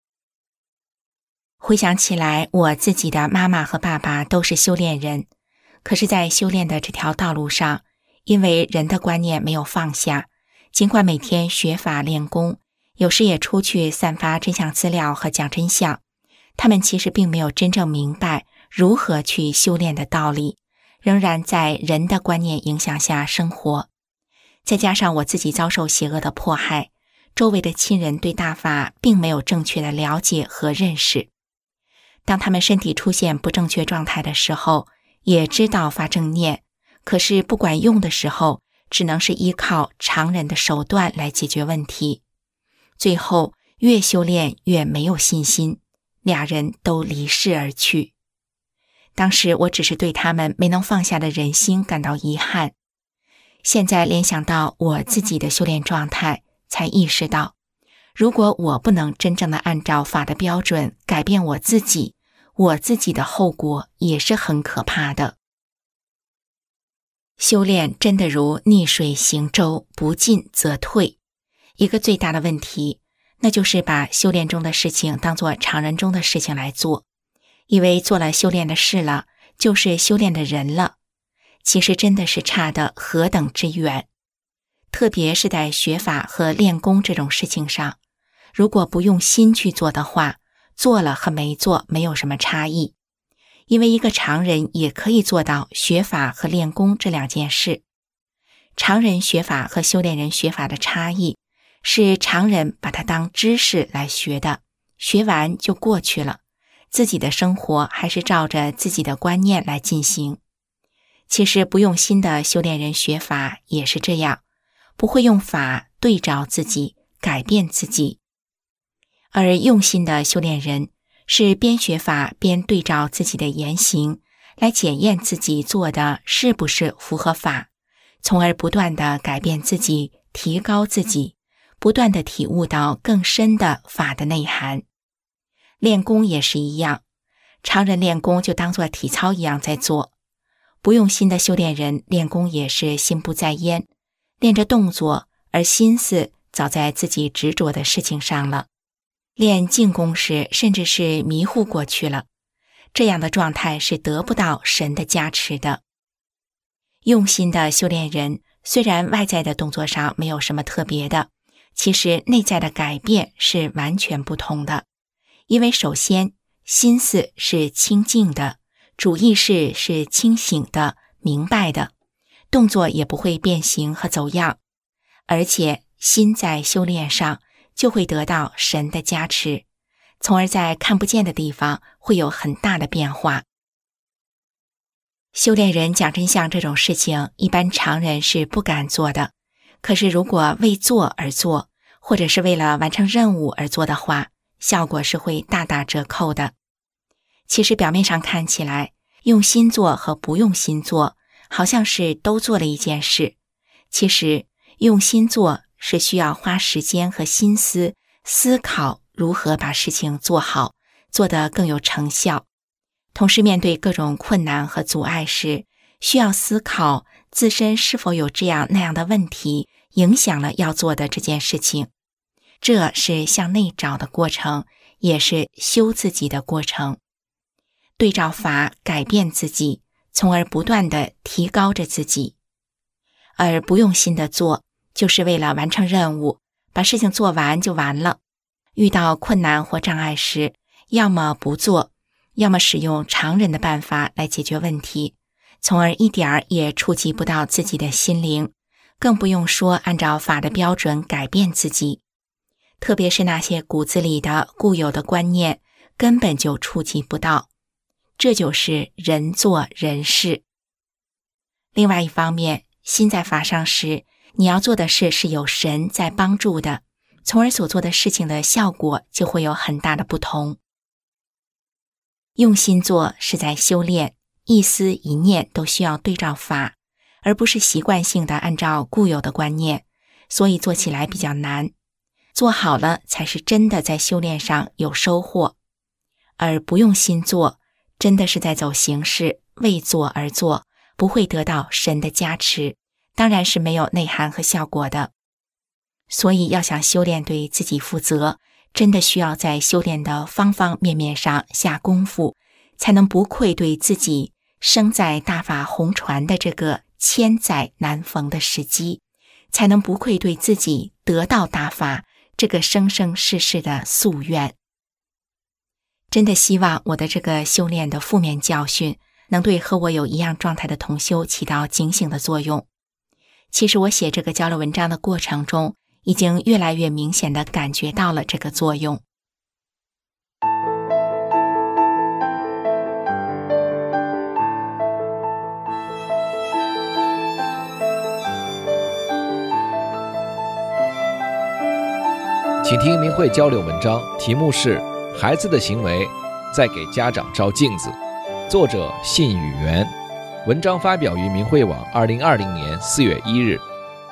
回想起来，我自己的妈妈和爸爸都是修炼人，可是在修炼的这条道路上，因为人的观念没有放下，尽管每天学法练功，有时也出去散发真相资料和讲真相，他们其实并没有真正明白如何去修炼的道理，仍然在人的观念影响下生活。再加上我自己遭受邪恶的迫害，周围的亲人对大法并没有正确的了解和认识。当他们身体出现不正确状态的时候，也知道发正念，可是不管用的时候，只能是依靠常人的手段来解决问题。最后越修炼越没有信心，俩人都离世而去。当时我只是对他们没能放下的忍心感到遗憾，现在联想到我自己的修炼状态，才意识到，如果我不能真正的按照法的标准改变我自己，我自己的后果也是很可怕的。修炼真的如逆水行舟，不进则退。一个最大的问题，那就是把修炼中的事情当作常人中的事情来做，以为做了修炼的事了，就是修炼的人了。其实真的是差得何等之远。特别是在学法和练功这种事情上，如果不用心去做的话，做了和没做没有什么差异。因为一个常人也可以做到学法和练功这两件事。常人学法和修炼人学法的差异，是常人把它当知识来学的，学完就过去了，自己的生活还是照着自己的观念来进行。其实不用心的修炼人学法也是这样，不会用法对照自己，改变自己。而用心的修炼人是边学法边对照自己的言行，来检验自己做的是不是符合法， 从而不断地改变自己，提高自己，不断地体悟到更深的法的内涵。练功也是一样，常人练功就当作体操一样在做，不用心的修炼人练功也是心不在焉，练着动作，而心思早在自己执着的事情上了。练静功时甚至是迷糊过去了，这样的状态是得不到神的加持的。用心的修炼人虽然外在的动作上没有什么特别的，其实内在的改变是完全不同的。因为首先心思是清净的，主意识是清醒的、明白的，动作也不会变形和走样，而且心在修炼上就会得到神的加持，从而在看不见的地方会有很大的变化。修炼人讲真相这种事情，一般常人是不敢做的，可是如果为做而做，或者是为了完成任务而做的话，效果是会大打折扣的。其实表面上看起来，用心做和不用心做好像是都做了一件事，其实用心做是需要花时间和心思思考如何把事情做好，做得更有成效。同时面对各种困难和阻碍时，需要思考自身是否有这样那样的问题影响了要做的这件事情。这是向内找的过程，也是修自己的过程。对照法改变自己，从而不断地提高着自己。而不用心的做，就是为了完成任务，把事情做完就完了。遇到困难或障碍时，要么不做，要么使用常人的办法来解决问题，从而一点儿也触及不到自己的心灵，更不用说按照法的标准改变自己。特别是那些骨子里的固有的观念，根本就触及不到。这就是人做人事。另外一方面，心在法上时，你要做的事是有神在帮助的，从而所做的事情的效果就会有很大的不同。用心做是在修炼，一思一念都需要对照法，而不是习惯性的按照固有的观念，所以做起来比较难。做好了才是真的在修炼上有收获，而不用心做，真的是在走形式，为做而做，不会得到神的加持，当然是没有内涵和效果的。所以要想修炼对自己负责，真的需要在修炼的方方面面上下功夫，才能不愧对自己生在大法红传的这个千载难逢的时机，才能不愧对自己得到大法这个生生世世的夙愿。真的希望我的这个修炼的负面教训能对和我有一样状态的同修起到警醒的作用。其实我写这个交流文章的过程中，已经越来越明显地感觉到了这个作用。 请听明慧交流文章，题目是《孩子的行为在给家长照镜子》，作者信宇元，文章发表于明慧网二零二零年四月一日。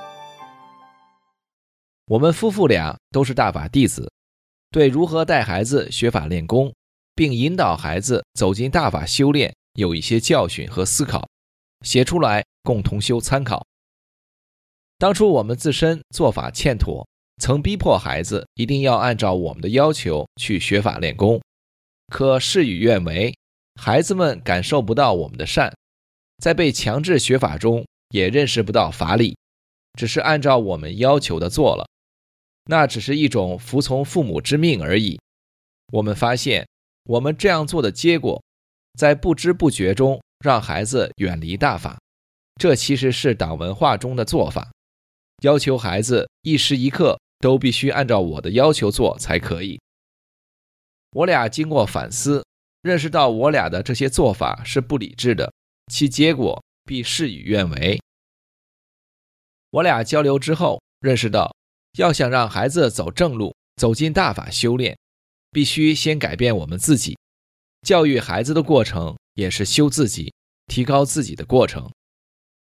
我们夫妇俩都是大法弟子，对如何带孩子学法练功，并引导孩子走进大法修炼有一些教训和思考，写出来供同修参考。当初我们自身做法欠妥，曾逼迫孩子一定要按照我们的要求去学法练功，可事与愿违，孩子们感受不到我们的善，在被强制学法中也认识不到法理，只是按照我们要求的做了，那只是一种服从父母之命而已。我们发现我们这样做的结果，在不知不觉中让孩子远离大法，这其实是党文化中的做法，要求孩子一时一刻都必须按照我的要求做才可以。我俩经过反思，认识到我俩的这些做法是不理智的，其结果必事与愿违。我俩交流之后，认识到要想让孩子走正路，走进大法修炼，必须先改变我们自己。教育孩子的过程也是修自己、提高自己的过程。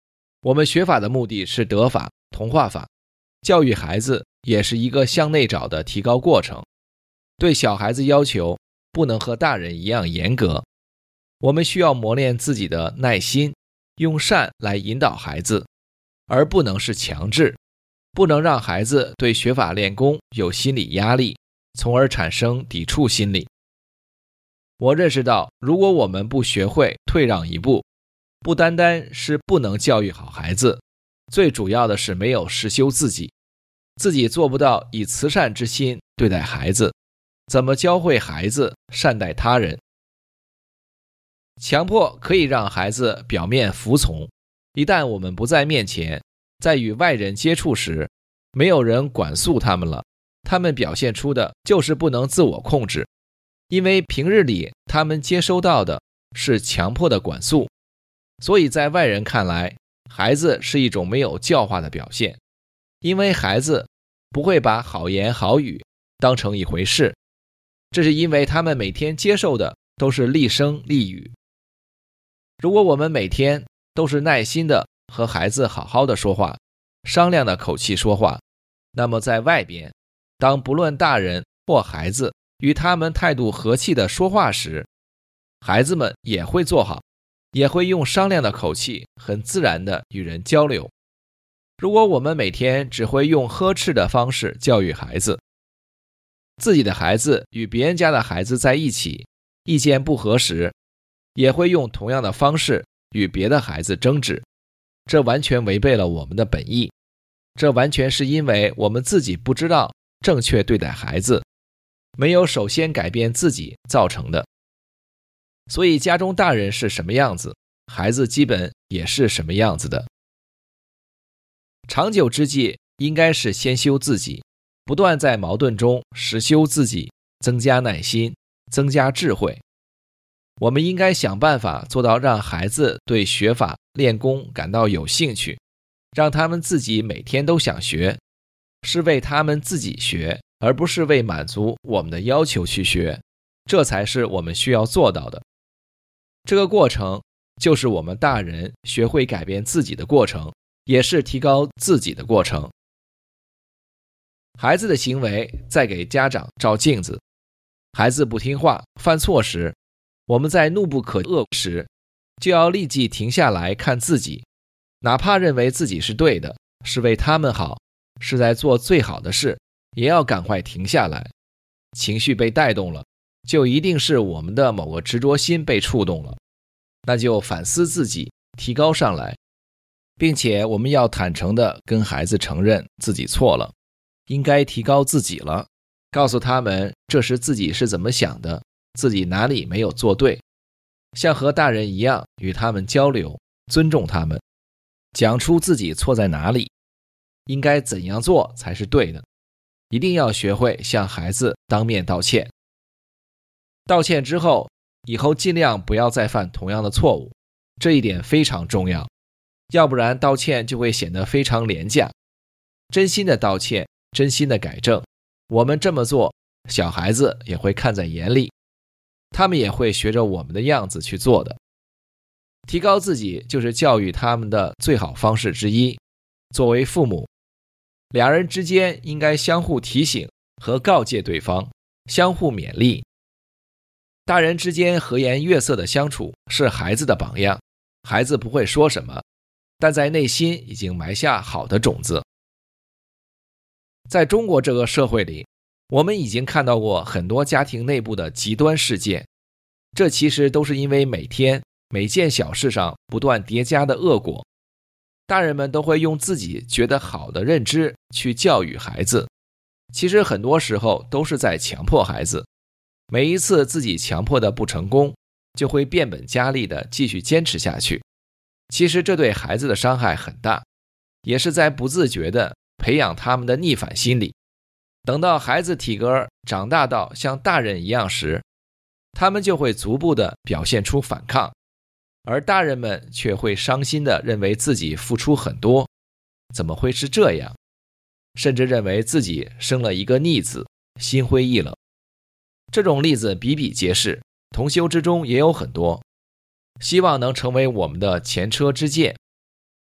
我们学法的目的是得法、同化法，教育孩子也是一个向内找的提高过程。对小孩子要求不能和大人一样严格，我们需要磨练自己的耐心，用善来引导孩子，而不能是强制，不能让孩子对学法练功有心理压力，从而产生抵触心理。我认识到，如果我们不学会退让一步，不单单是不能教育好孩子，最主要的是没有实修自己，自己做不到以慈善之心对待孩子，怎么教会孩子善待他人？强迫可以让孩子表面服从，一旦我们不在面前，在与外人接触时，没有人管束他们了，他们表现出的就是不能自我控制，因为平日里他们接收到的是强迫的管束，所以在外人看来，孩子是一种没有教化的表现，因为孩子不会把好言好语当成一回事，这是因为他们每天接受的都是厉声厉语。如果我们每天都是耐心的和孩子好好的说话，商量的口气说话，那么在外边，当不论大人或孩子与他们态度和气的说话时，孩子们也会做好，也会用商量的口气很自然的与人交流。如果我们每天只会用呵斥的方式教育孩子，自己的孩子与别人家的孩子在一起，意见不合时，也会用同样的方式与别的孩子争执，这完全违背了我们的本意，这完全是因为我们自己不知道正确对待孩子，没有首先改变自己造成的。所以家中大人是什么样子，孩子基本也是什么样子的。长久之计应该是先修自己，不断在矛盾中实修自己，增加耐心，增加智慧。我们应该想办法做到让孩子对学法练功感到有兴趣，让他们自己每天都想学，是为他们自己学，而不是为满足我们的要求去学，这才是我们需要做到的。这个过程就是我们大人学会改变自己的过程，也是提高自己的过程。孩子的行为在给家长照镜子，孩子不听话犯错时，我们在怒不可遏时，就要立即停下来看自己，哪怕认为自己是对的，是为他们好，是在做最好的事，也要赶快停下来。情绪被带动了，就一定是我们的某个执着心被触动了，那就反思自己，提高上来，并且我们要坦诚地跟孩子承认自己错了，应该提高自己了，告诉他们这时自己是怎么想的，自己哪里没有做对，像和大人一样与他们交流，尊重他们，讲出自己错在哪里，应该怎样做才是对的，一定要学会向孩子当面道歉。道歉之后，以后尽量不要再犯同样的错误，这一点非常重要，要不然道歉就会显得非常廉价。真心的道歉，真心的改正，我们这么做，小孩子也会看在眼里，他们也会学着我们的样子去做的。提高自己就是教育他们的最好方式之一。作为父母，两人之间应该相互提醒和告诫对方，相互勉励。大人之间和颜悦色的相处是孩子的榜样，孩子不会说什么，但在内心已经埋下好的种子。在中国这个社会里，我们已经看到过很多家庭内部的极端事件，这其实都是因为每天每件小事上不断叠加的恶果。大人们都会用自己觉得好的认知去教育孩子，其实很多时候都是在强迫孩子。每一次自己强迫的不成功，就会变本加厉的继续坚持下去。其实这对孩子的伤害很大，也是在不自觉的培养他们的逆反心理。等到孩子体格长大到像大人一样时，他们就会逐步的表现出反抗，而大人们却会伤心的认为自己付出很多，怎么会是这样？甚至认为自己生了一个逆子，心灰意冷。这种例子比比皆是，同修之中也有很多，希望能成为我们的前车之鉴。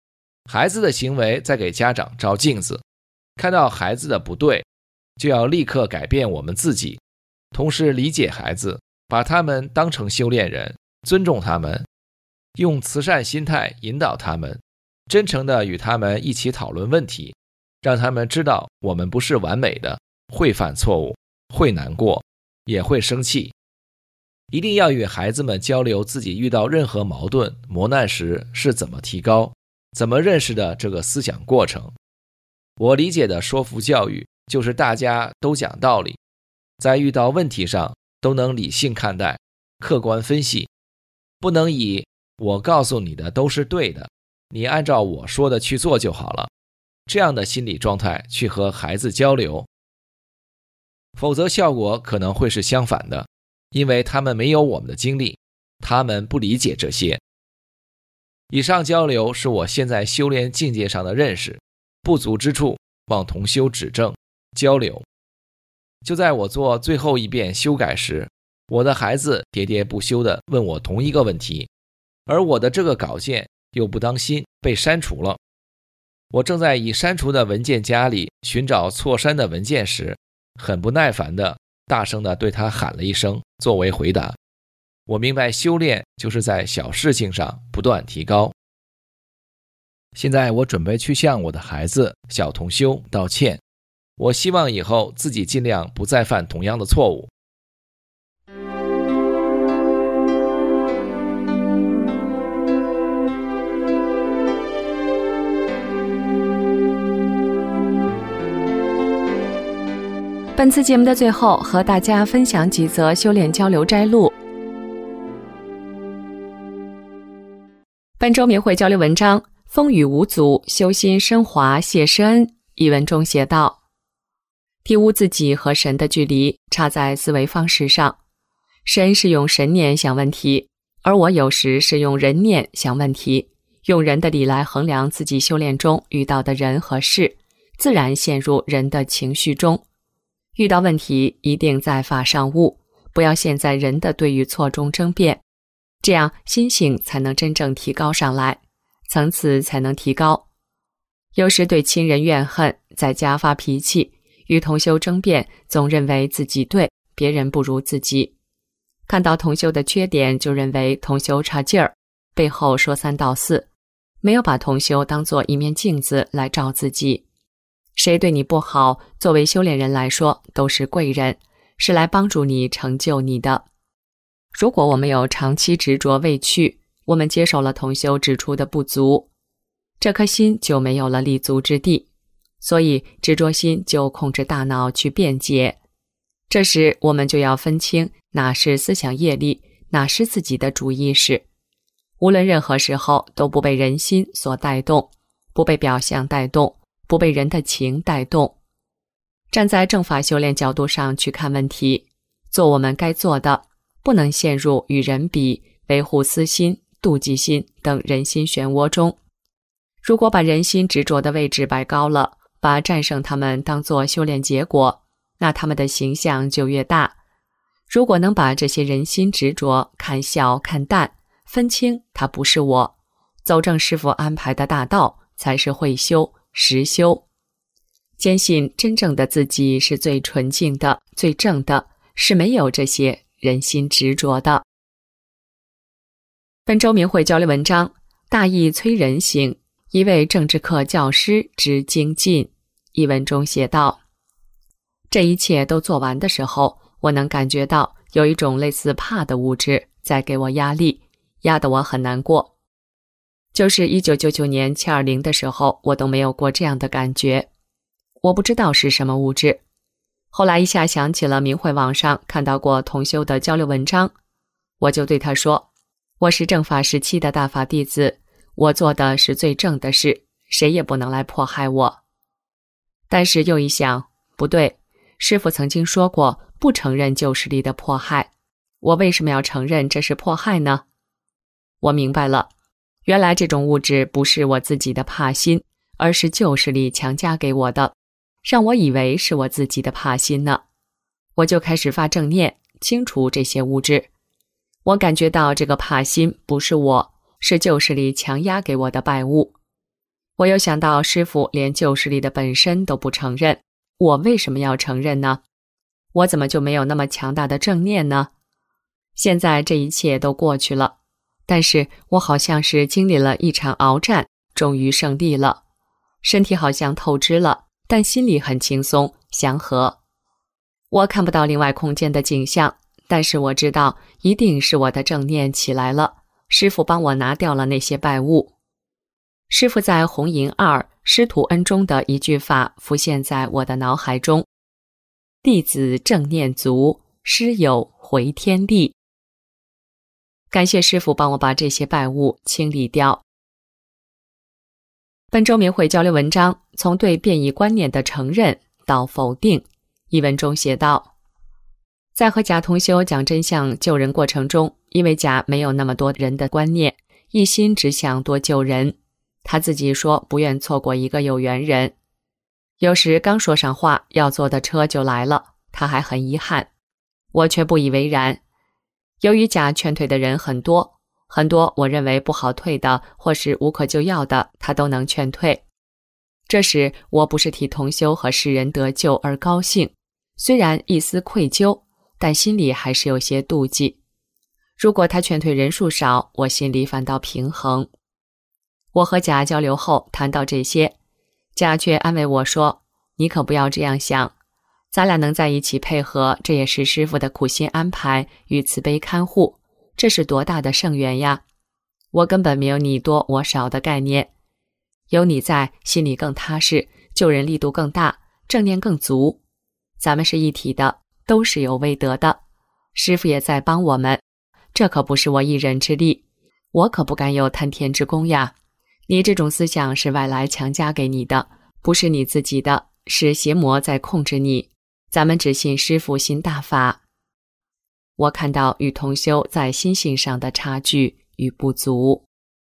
孩子的行为在给家长照镜子，看到孩子的不对，就要立刻改变我们自己，同时理解孩子，把他们当成修炼人，尊重他们，用慈善心态引导他们，真诚地与他们一起讨论问题，让他们知道我们不是完美的，会犯错误，会难过，也会生气。一定要与孩子们交流自己遇到任何矛盾磨难时是怎么提高，怎么认识的这个思想过程。我理解的说服教育就是大家都讲道理，在遇到问题上都能理性看待，客观分析，不能以我告诉你的都是对的，你按照我说的去做就好了，这样的心理状态去和孩子交流，否则效果可能会是相反的，因为他们没有我们的经历，他们不理解这些。以上交流是我现在修炼境界上的认识，不足之处望同修指正交流。就在我做最后一遍修改时，我的孩子喋喋不休地问我同一个问题，而我的这个稿件又不当心被删除了。我正在以删除的文件夹里寻找错删的文件时，很不耐烦地大声地对他喊了一声作为回答。我明白修炼就是在小事情上不断提高。现在我准备去向我的孩子小同修道歉，我希望以后自己尽量不再犯同样的错误。 本次节目的最后，和大家分享几则修炼交流摘录。本周明慧交流文章：风雨无阻，修心升华，谢师恩。一文中写道：体悟自己和神的距离差在思维方式上，神是用神念想问题，而我有时是用人念想问题，用人的理来衡量自己修炼中遇到的人和事，自然陷入人的情绪中。遇到问题一定在法上悟，不要陷在人的对与错中争辩，这样心性才能真正提高上来，层次才能提高。有时对亲人怨恨，在家发脾气，与同修争辩，总认为自己对，别人不如自己。看到同修的缺点就认为同修差劲儿，背后说三道四，没有把同修当作一面镜子来照自己。谁对你不好，作为修炼人来说都是贵人，是来帮助你成就你的。如果我们有长期执着未去，我们接受了同修指出的不足，这颗心就没有了立足之地，所以执着心就控制大脑去辩解。这时我们就要分清哪是思想业力，哪是自己的主意识。无论任何时候都不被人心所带动，不被表象带动，不被人的情带动。站在正法修炼角度上去看问题，做我们该做的，不能陷入与人比、维护私心、妒忌心等人心漩涡中。如果把人心执着的位置摆高了，把战胜他们当作修炼结果，那他们的形象就越大。如果能把这些人心执着看小看淡，分清它不是我，走正师父安排的大道，才是会修实修。坚信真正的自己是最纯净的，最正的，是没有这些人心执着的。本周明慧交流文章：大义催人行，一位政治课教师之精进。一文中写道：这一切都做完的时候，我能感觉到有一种类似怕的物质在给我压力，压得我很难过。就是一九九九年七二零的时候，我都没有过这样的感觉。我不知道是什么物质。后来一下想起了明慧网上看到过同修的交流文章，我就对他说，我是正法时期的大法弟子，我做的是最正的事，谁也不能来迫害我。但是又一想，不对，师父曾经说过不承认旧势力的迫害，我为什么要承认这是迫害呢？我明白了，原来这种物质不是我自己的怕心，而是旧势力强加给我的，让我以为是我自己的怕心呢。我就开始发正念，清除这些物质。我感觉到这个怕心不是我，是旧势力强压给我的败物。 我又想到师父连旧势力的本身都不承认，我为什么要承认呢？我怎么就没有那么强大的正念呢？现在这一切都过去了，但是我好像是经历了一场鏖战，终于胜利了。身体好像透支了，但心里很轻松祥和。我看不到另外空间的景象，但是我知道一定是我的正念起来了，师父帮我拿掉了那些败物。师父在红银二师徒恩中的一句话浮现在我的脑海中：弟子正念足，师有回天力。感谢师父帮我把这些败物清理掉。本周明慧交流文章从对变异观念的承认到否定。一文中写道，在和甲同修讲真相救人过程中，因为甲没有那么多人的观念，一心只想多救人。他自己说不愿错过一个有缘人，有时刚说上话，要坐的车就来了，他还很遗憾，我却不以为然。由于甲劝退的人很多，很多我认为不好退的或是无可救药的，他都能劝退。这时我不是替同修和世人得救而高兴，虽然一丝愧疚，但心里还是有些妒忌。如果他劝退人数少，我心里反倒平衡。我和甲交流后谈到这些，甲却安慰我说，你可不要这样想，咱俩能在一起配合，这也是师父的苦心安排与慈悲看护，这是多大的圣缘呀！我根本没有你多我少的概念，有你在，心里更踏实，救人力度更大，正念更足。咱们是一体的，都是有威德的，师父也在帮我们，这可不是我一人之力，我可不敢有贪天之功呀。你这种思想是外来强加给你的，不是你自己的，是邪魔在控制你。咱们只信师父心大法。我看到与同修在心性上的差距与不足。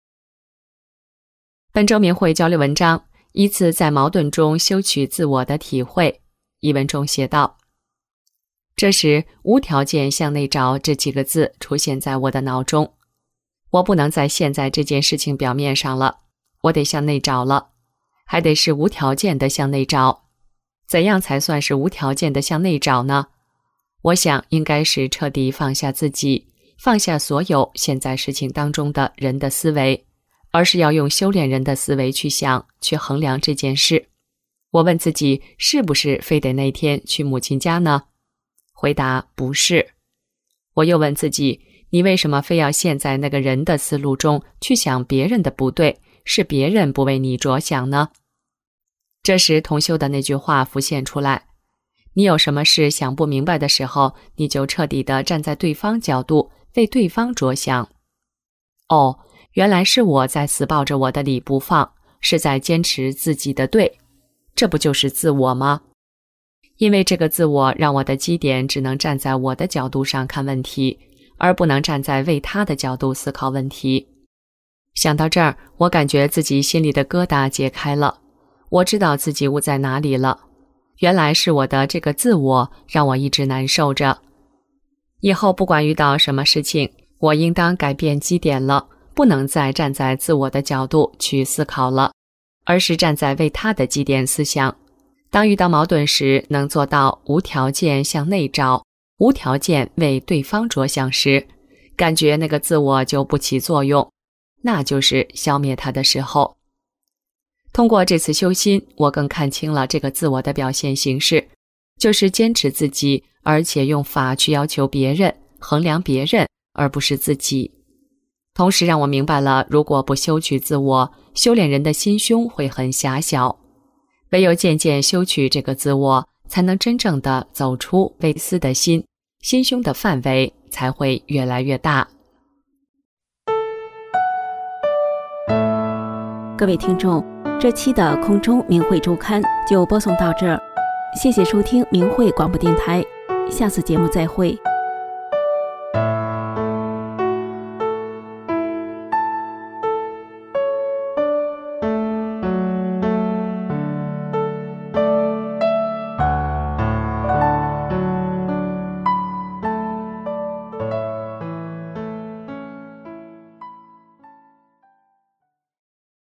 本周明慧交流文章，依次在矛盾中修取自我的体会。一文中写道，这时无条件向内找这几个字出现在我的脑中，我不能再陷在这件事情表面上了，我得向内找了，还得是无条件的向内找。怎样才算是无条件的向内找呢？我想应该是彻底放下自己，放下所有现在事情当中的人的思维，而是要用修炼人的思维去想，去衡量这件事。我问自己，是不是非得那天去母亲家呢？回答不是。我又问自己，你为什么非要陷在那个人的思路中去想别人的不对，是别人不为你着想呢？这时同修的那句话浮现出来，你有什么事想不明白的时候，你就彻底的站在对方角度，为对方着想。哦，原来是我在死抱着我的理不放，是在坚持自己的对，这不就是自我吗？因为这个自我让我的基点只能站在我的角度上看问题，而不能站在为他的角度思考问题。想到这儿，我感觉自己心里的疙瘩解开了，我知道自己误在哪里了，原来是我的这个自我让我一直难受着。以后不管遇到什么事情，我应当改变基点了，不能再站在自我的角度去思考了，而是站在为他的基点思想。当遇到矛盾时，能做到无条件向内找，无条件为对方着想时，感觉那个自我就不起作用，那就是消灭它的时候。通过这次修心，我更看清了这个自我的表现形式，就是坚持自己，而且用法去要求别人，衡量别人，而不是自己。同时让我明白了，如果不修取自我，修炼人的心胸会很狭小。唯有渐渐修取这个自我，才能真正的走出微思的心，心胸的范围才会越来越大。 各位听众，这期的空中明慧周刊就播送到这儿，谢谢收听明慧广播电台，下次节目再会。